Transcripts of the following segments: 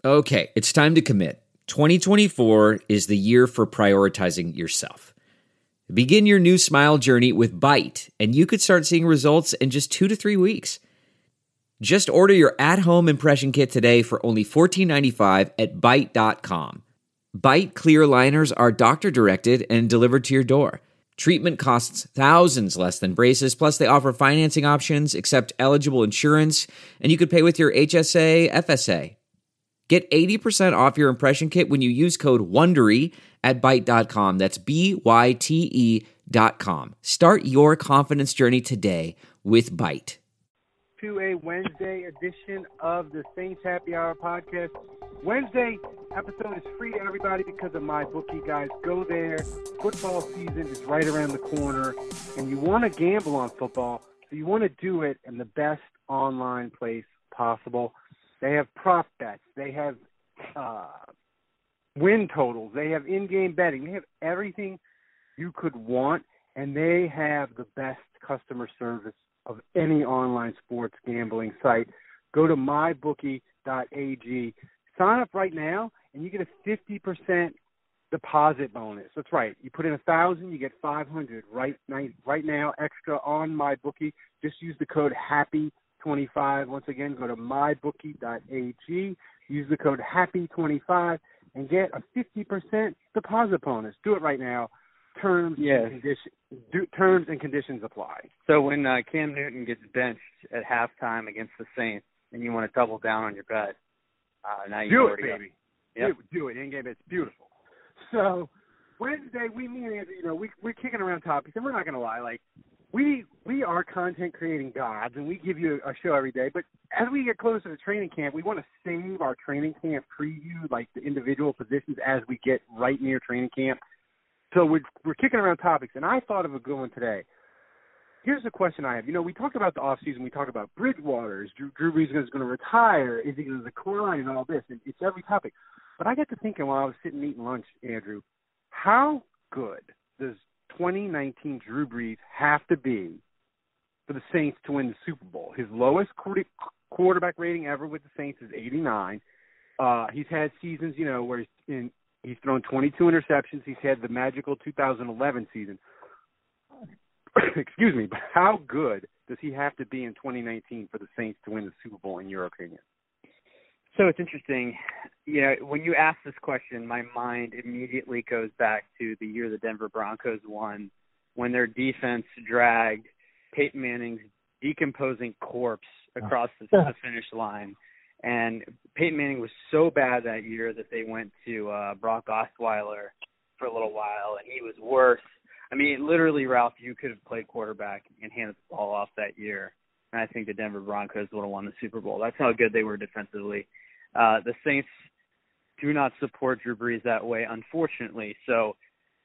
Okay, it's time to commit. 2024 is the year for prioritizing yourself. Begin your new smile journey with Byte, and you could start seeing results in just 2 to 3 weeks. Just order your at-home impression kit today for only $14.95 at Byte.com. Byte clear liners are doctor-directed and delivered to your door. Treatment costs thousands less than braces, plus they offer financing options, accept eligible insurance, and you could pay with your HSA, FSA. Get 80% off your impression kit when you use code WONDERY at Byte.com. That's BYTE.com. Start your confidence journey today with Byte. To a Wednesday edition of the Saints Happy Hour podcast. Wednesday episode is free to everybody because of MyBookie, guys. Go there. Football season is right around the corner, and you want to gamble on football, so you want to do it in the best online place possible. They have prop bets. They have win totals. They have in-game betting. They have everything you could want, and they have the best customer service of any online sports gambling site. Go to mybookie.ag. Sign up right now, and you get a 50% deposit bonus. That's right. You put in $1,000, you get $500 right now, extra on MyBookie. Just use the code HAPPY25. Once again, go to mybookie.ag, use the code HAPPY25, and get a 50% deposit bonus. Do it right now. Terms and conditions apply. So when Cam Newton gets benched at halftime against the Saints and you want to double down on your bet, now you do it, baby. Yep. Do it. In-game, it's beautiful. So Wednesday, me and Andrew, we're kicking around topics, and we're not going to lie. Like, we are content creating gods, and we give you a show every day. But as we get closer to training camp, we want to save our training camp preview, like the individual positions, as we get right near training camp. So we're kicking around topics, and I thought of a good one today. Here's the question I have. We talked about the offseason. We talked about Bridgewater. Is Drew Brees is going to retire? Is he going to decline and all this? And it's every topic. But I got to thinking while I was sitting eating lunch, Andrew, how good does 2019 Drew Brees have to be for the Saints to win the Super Bowl? His lowest quarterback rating ever with the Saints is 89. He's had seasons, where he's thrown 22 interceptions. He's had the magical 2011 season. Excuse me, but how good does he have to be in 2019 for the Saints to win the Super Bowl, in your opinion? So it's interesting. When you ask this question, my mind immediately goes back to the year the Denver Broncos won, when their defense dragged Peyton Manning's decomposing corpse across the finish line. And Peyton Manning was so bad that year that they went to Brock Osweiler for a little while, and he was worse. I mean, literally, Ralph, you could have played quarterback and handed the ball off that year, and I think the Denver Broncos would have won the Super Bowl. That's how good they were defensively. The Saints do not support Drew Brees that way, unfortunately. So,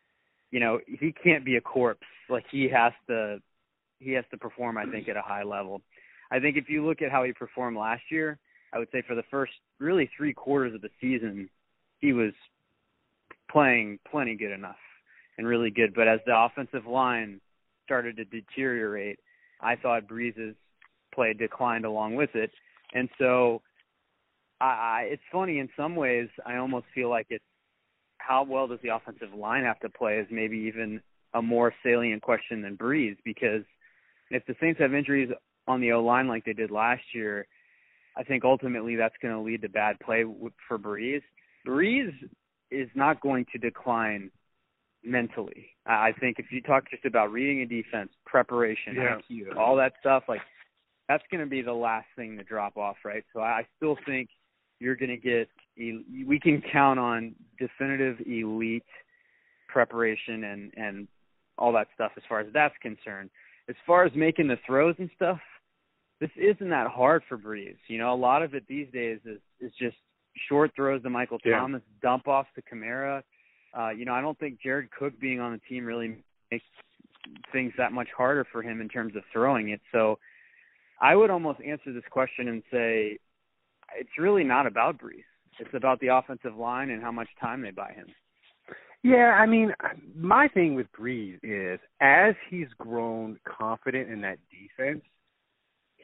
he can't be a corpse. Like, he has to perform, I think, at a high level. I think if you look at how he performed last year, I would say for the first really 3 quarters of the season, he was playing plenty good enough and really good. But as the offensive line started to deteriorate, I thought Brees's play declined along with it. And so it's funny in some ways. I almost feel like it's how well does the offensive line have to play is maybe even a more salient question than Brees, because if the Saints have injuries on the O-line like they did last year, I think ultimately that's going to lead to bad play for Brees. Brees is not going to decline mentally. I think if you talk just about reading a defense, preparation, IQ, all that stuff, like that's going to be the last thing to drop off, right? So I still think you're going to get – we can count on definitive elite preparation and all that stuff as far as that's concerned. As far as making the throws and stuff, this isn't that hard for Brees. A lot of it these days is just short throws to Michael Thomas, dump offs to Kamara. I don't think Jared Cook being on the team really makes things that much harder for him in terms of throwing it. So I would almost answer this question and say it's really not about Brees. It's about the offensive line and how much time they buy him. Yeah, I mean, my thing with Brees is as he's grown confident in that defense,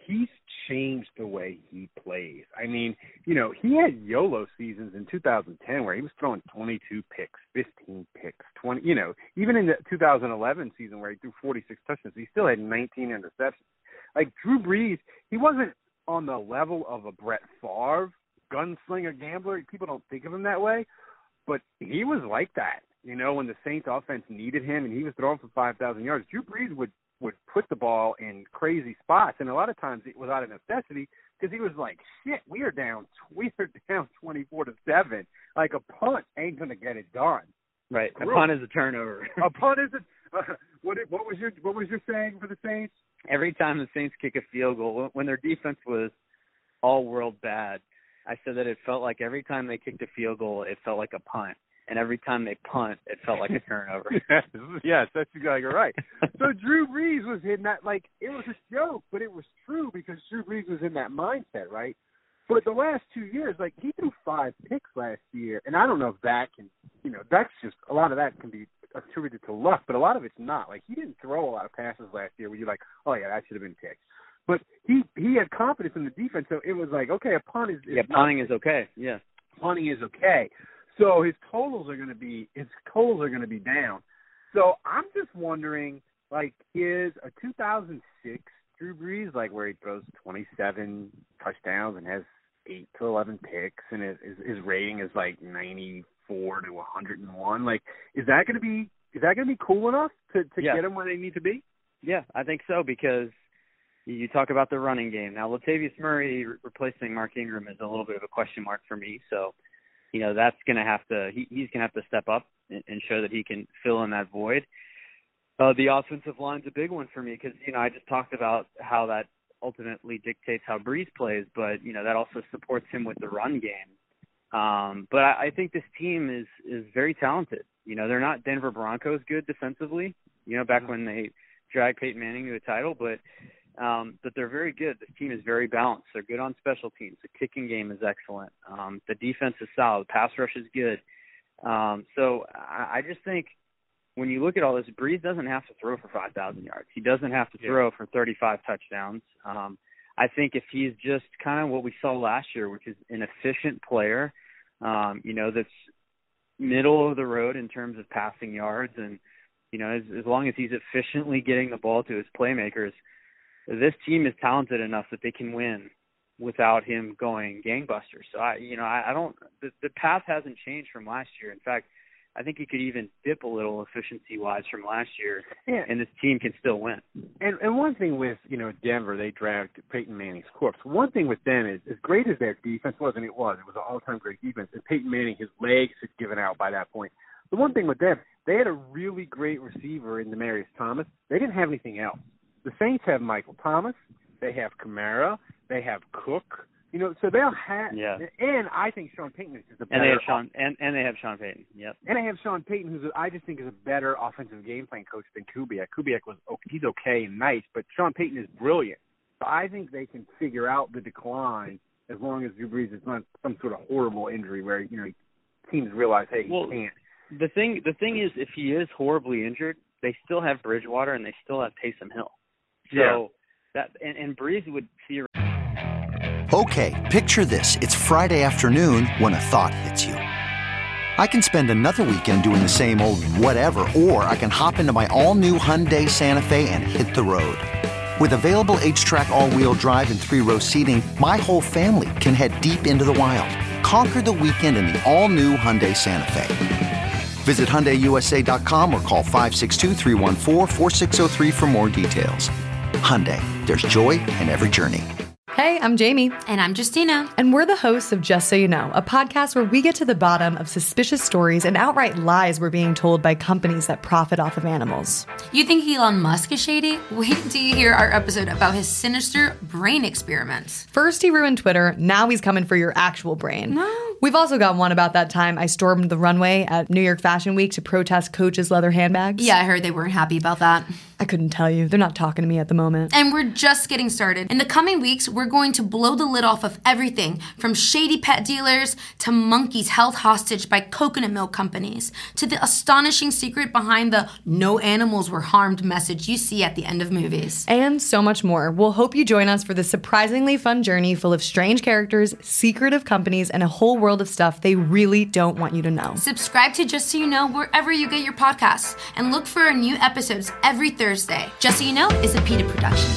he's changed the way he plays. I mean, you know, he had YOLO seasons in 2010 where he was throwing 22 picks, 15 picks, 20, you know, even in the 2011 season where he threw 46 touchdowns, he still had 19 interceptions. Like Drew Brees, he wasn't on the level of a Brett Favre, gunslinger gambler. People don't think of him that way, but he was like that. You know, when the Saints offense needed him and he was throwing for 5,000 yards, Drew Brees would put the ball in crazy spots, and a lot of times it was out of necessity because he was like, "Shit, we are down 24-7. Like a punt ain't gonna get it done." Right, a punt is a turnover. A punt is a. What was your saying for the Saints? Every time the Saints kick a field goal, when their defense was all world bad, I said that it felt like every time they kicked a field goal, it felt like a punt. And every time they punt, it felt like a turnover. Yes, that's exactly right. So Drew Brees was in that, like, it was a joke, but it was true because Drew Brees was in that mindset, right? But the last 2 years, like, he threw 5 picks last year, and I don't know if that can, you know, that's just, a lot of that can be attributed to luck, but a lot of it's not. Like, he didn't throw a lot of passes last year where you're like, oh, yeah, that should have been picked. But he had confidence in the defense, so it was like, okay, a punt is punting is okay. Yeah, punting is okay. So his totals are going to be down. So I'm just wondering, like, is a 2006 Drew Brees, like, where he throws 27 touchdowns and has 8 to 11 picks, and his rating is like 94 to 101. Like, is that going to be cool enough to get them where they need to be? Yeah, I think so, because you talk about the running game. Now, Latavius Murray replacing Mark Ingram is a little bit of a question mark for me. So, you know, that's going to have to he's going to have to step up and show that he can fill in that void. The offensive line's a big one for me because, you know, I just talked about how that ultimately dictates how Brees plays, but, you know, that also supports him with the run game. But I think this team is very talented. You know, they're not Denver Broncos good defensively, you know, back when they dragged Peyton Manning to a title, but they're very good. This team is very balanced. They're good on special teams. The kicking game is excellent. The defense is solid. Pass rush is good. So I just think when you look at all this, Brees doesn't have to throw for 5,000 yards. He doesn't have to throw for 35 touchdowns. I think if he's just kind of what we saw last year, which is an efficient player, you know, that's middle of the road in terms of passing yards, and, you know, as long as he's efficiently getting the ball to his playmakers, this team is talented enough that they can win without him going gangbusters. So the path hasn't changed from last year. In fact, I think he could even dip a little efficiency-wise from last year, and this team can still win. And one thing with, you know, Denver, they dragged Peyton Manning's corpse. One thing with them is, as great as their defense was, and it was an all-time great defense, and Peyton Manning, his legs had given out by that point. The one thing with them, they had a really great receiver in Demaryius Thomas. They didn't have anything else. The Saints have Michael Thomas. They have Kamara. They have Cook. You know, so they'll have. Yeah. And I think Sean Payton is just a better. And they have Sean Payton. Yep. And they have Sean Payton, who's I just think is a better offensive game plan coach than Kubiak. Kubiak he's okay and nice, but Sean Payton is brilliant. So I think they can figure out the decline as long as Drew Brees is not some sort of horrible injury where, you know, teams realize, hey, he can't. The thing is, if he is horribly injured, they still have Bridgewater and they still have Taysom Hill. So that and Brees would see. Okay, picture this. It's Friday afternoon when a thought hits you. I can spend another weekend doing the same old whatever, or I can hop into my all-new Hyundai Santa Fe and hit the road. With available H-Track all-wheel drive and 3-row seating, my whole family can head deep into the wild. Conquer the weekend in the all-new Hyundai Santa Fe. Visit HyundaiUSA.com or call 562-314-4603 for more details. Hyundai, there's joy in every journey. Hey, I'm Jamie. And I'm Justina. And we're the hosts of Just So You Know, a podcast where we get to the bottom of suspicious stories and outright lies we're being told by companies that profit off of animals. You think Elon Musk is shady? Wait until you hear our episode about his sinister brain experiments. First he ruined Twitter, now he's coming for your actual brain. No. We've also got one about that time I stormed the runway at New York Fashion Week to protest Coach's leather handbags. Yeah, I heard they weren't happy about that. I couldn't tell you. They're not talking to me at the moment. And we're just getting started. In the coming weeks, we're going to blow the lid off of everything from shady pet dealers to monkeys held hostage by coconut milk companies to the astonishing secret behind the no animals were harmed message you see at the end of movies. And so much more. We'll hope you join us for this surprisingly fun journey full of strange characters, secretive companies, and a whole world of stuff they really don't want you to know. Subscribe to Just So You Know wherever you get your podcasts and look for our new episodes every Thursday. Just So You Know is a PETA production.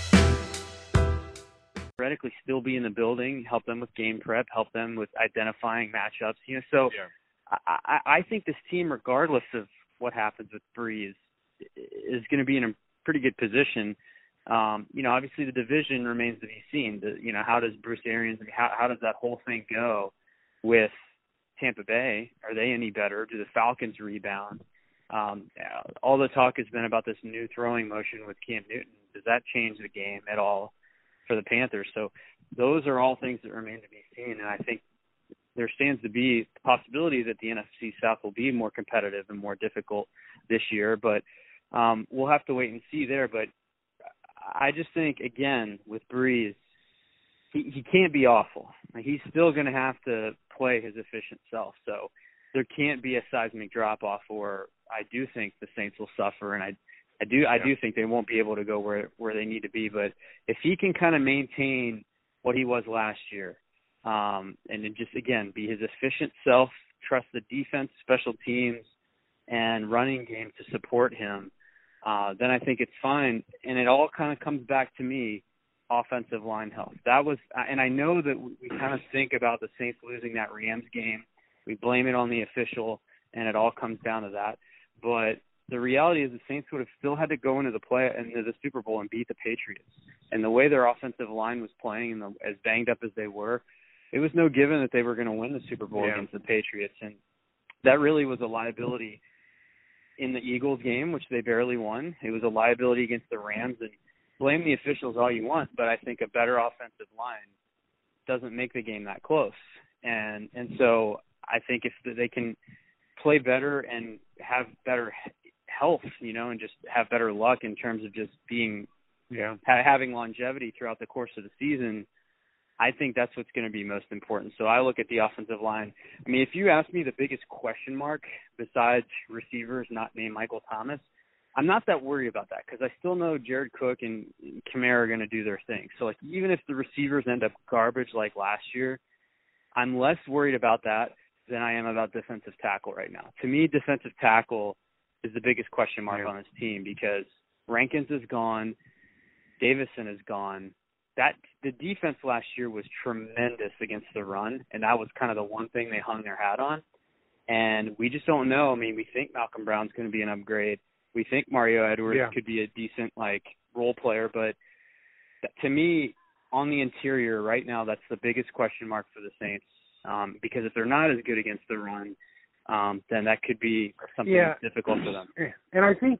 Theoretically still be in the building, help them with game prep, help them with identifying matchups. So I think this team, regardless of what happens with Breeze, is going to be in a pretty good position. Obviously the division remains to be seen. How does Bruce Arians, how does that whole thing go with Tampa Bay? Are they any better? Do the Falcons rebound? All the talk has been about this new throwing motion with Cam Newton. Does that change the game at all for the Panthers? So those are all things that remain to be seen. And I think there stands to be the possibility that the NFC South will be more competitive and more difficult this year. But we'll have to wait and see there. But I just think, again, with Breeze, he can't be awful. He's still going to have to play his efficient self. So there can't be a seismic drop-off, or I do think the Saints will suffer, and I do think they won't be able to go where they need to be. But if he can kind of maintain what he was last year, and then just, again, be his efficient self, trust the defense, special teams, and running game to support him, then I think it's fine. And it all kind of comes back to me, offensive line health. And I know that we kind of think about the Saints losing that Rams game. We blame it on the official, and it all comes down to that. But the reality is the Saints would have still had to go into the Super Bowl and beat the Patriots. And the way their offensive line was playing, and as banged up as they were, it was no given that they were going to win the Super Bowl against the Patriots. And that really was a liability in the Eagles game, which they barely won. It was a liability against the Rams. And blame the officials all you want, but I think a better offensive line doesn't make the game that close. And so I think if they can play better and have better health, and just have better luck in terms of just being, having longevity throughout the course of the season, I think that's what's going to be most important. So I look at the offensive line. I mean, if you ask me the biggest question mark besides receivers not named Michael Thomas, I'm not that worried about that because I still know Jared Cook and Kamara are going to do their thing. So, even if the receivers end up garbage like last year, I'm less worried about that than I am about defensive tackle right now. To me, defensive tackle is the biggest question mark on this team because Rankins is gone, Davison is gone. The defense last year was tremendous against the run, and that was kind of the one thing they hung their hat on. And we just don't know. I mean, we think Malcolm Brown's going to be an upgrade. We think Mario Edwards could be a decent role player, but to me, on the interior right now, that's the biggest question mark for the Saints. Because if they're not as good against the run, then that could be something that's difficult for them. And I think,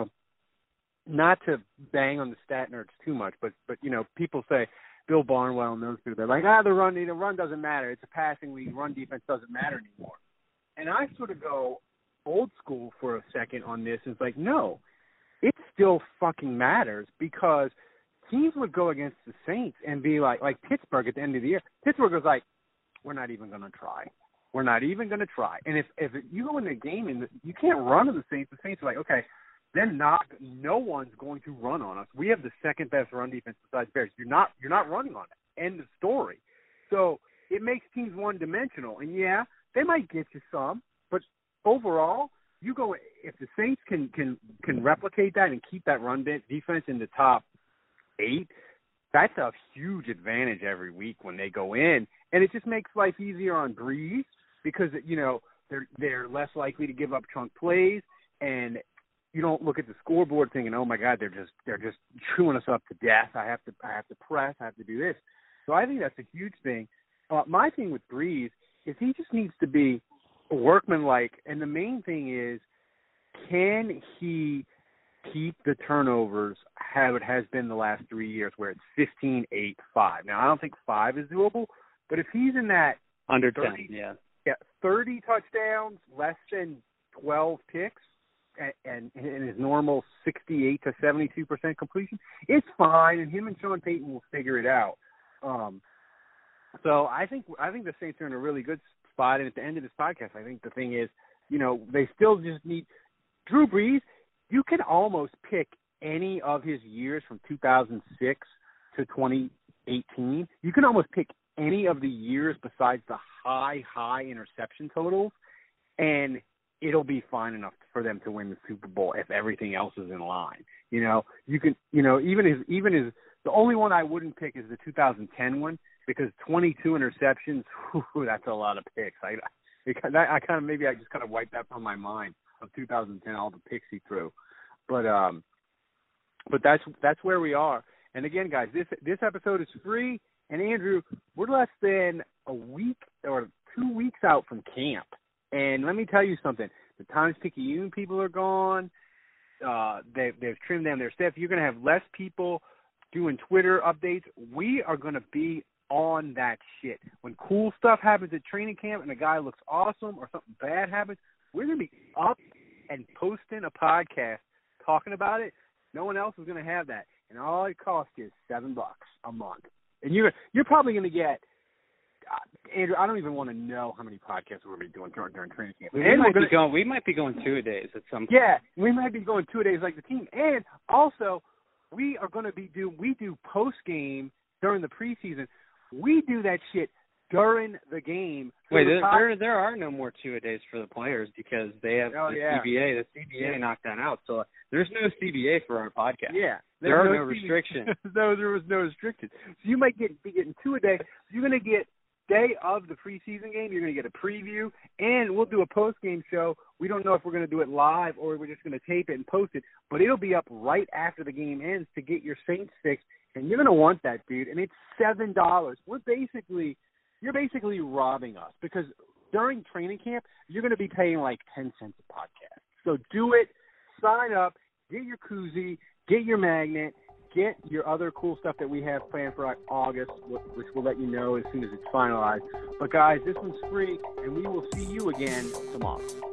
not to bang on the stat nerds too much, but people say Bill Barnwell and those people, they're like, the run doesn't matter. It's a passing league. Run defense doesn't matter anymore. And I sort of go old school for a second on this. It's like, no, it still fucking matters because teams would go against the Saints and be like Pittsburgh at the end of the year. Pittsburgh was like, we're not even going to try. We're not even going to try. And if you go in a game and you can't run to the Saints are like, okay, then no one's going to run on us. We have the second best run defense besides Bears. You're not running on it. End of story. So it makes teams one-dimensional. And, they might get you some, but overall, if the Saints can replicate that and keep that run defense in the top 8, that's a huge advantage every week when they go in. And it just makes life easier on Breeze because, they're less likely to give up chunk plays, and you don't look at the scoreboard thinking, oh my God, they're just chewing us up to death. I have to press, I have to do this. So I think that's a huge thing. My thing with Breeze is he just needs to be workmanlike, and the main thing is, can he keep the turnovers how it has been the last 3 years where it's 15, 8, 5. Now, I don't think 5 is doable, but if he's in that Under 30, 10, yeah. Yeah, 30 touchdowns, less than 12 picks, and his normal 68 to 72% completion. It's fine, and him and Sean Payton will figure it out. So I think the Saints are in a really good spot. And at the end of this podcast, I think the thing is, they still just need Drew Brees. You can almost pick any of his years from 2006 to 2018. You can almost pick any of the years besides the high interception totals, and it'll be fine enough for them to win the Super Bowl if everything else is in line. You can, even his the only one I wouldn't pick is the 2010 one, because 22 interceptions, that's a lot of picks. I just kind of wiped that from my mind of 2010, all the picks he threw. But that's where we are. And again, guys, this episode is free. And Andrew, we're less than a week or 2 weeks out from camp. And let me tell you something. The Times-Picayune people are gone. They've trimmed down their staff. You're going to have less people doing Twitter updates. We are going to be on that shit. When cool stuff happens at training camp and a guy looks awesome or something bad happens, we're going to be up and posting a podcast talking about it. No one else is going to have that. And all it costs you is $7 a month. And you're probably going to get, Andrew, I don't even want to know how many podcasts we're going to be doing during training camp. We might be going 2-a-days at some point. Yeah, we might be going 2-a-days like the team. And also, we are going to we do post-game during the preseason. We do that shit during the game. Wait, there are no more 2-a-days for the players because they have CBA. The CBA knocked that out. So there's no CBA for our podcast. Yeah. There are no restrictions. No, there was no restrictions. So you might be getting 2-a-day. You're going to get day of the preseason game. You're going to get a preview, and we'll do a post-game show. We don't know if we're going to do it live or we're just going to tape it and post it, but it'll be up right after the game ends to get your Saints fix, and you're going to want that, dude. And it's $7. You're basically robbing us because during training camp, you're going to be paying like 10 cents a podcast. So do it. Sign up. Get your koozie. Get your magnet. Get your other cool stuff that we have planned for August, which we'll let you know as soon as it's finalized. But, guys, this one's free, and we will see you again tomorrow.